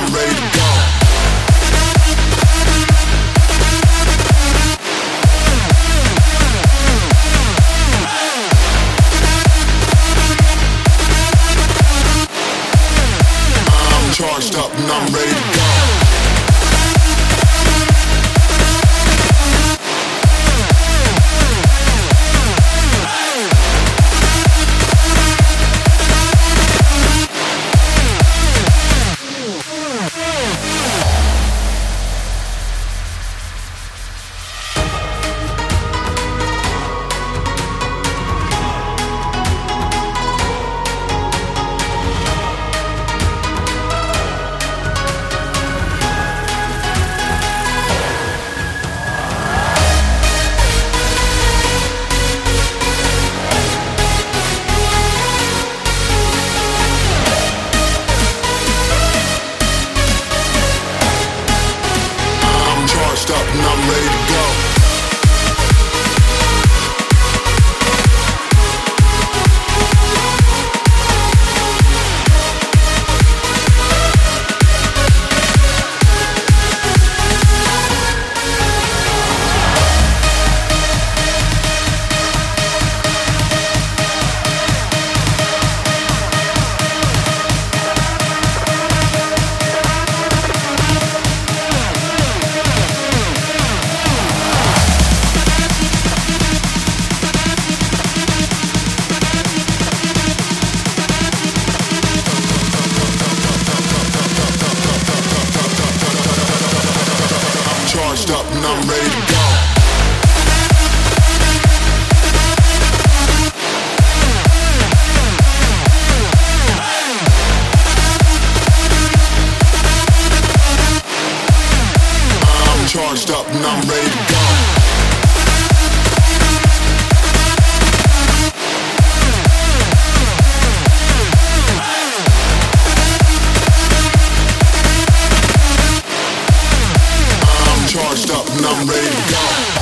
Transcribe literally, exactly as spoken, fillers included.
I'm ready to go. I'm charged up and I'm ready to go. Up and I'm ready to go. Charged up and I'm ready to go. I'm charged up and I'm ready to go. Charged up and I'm ready to go.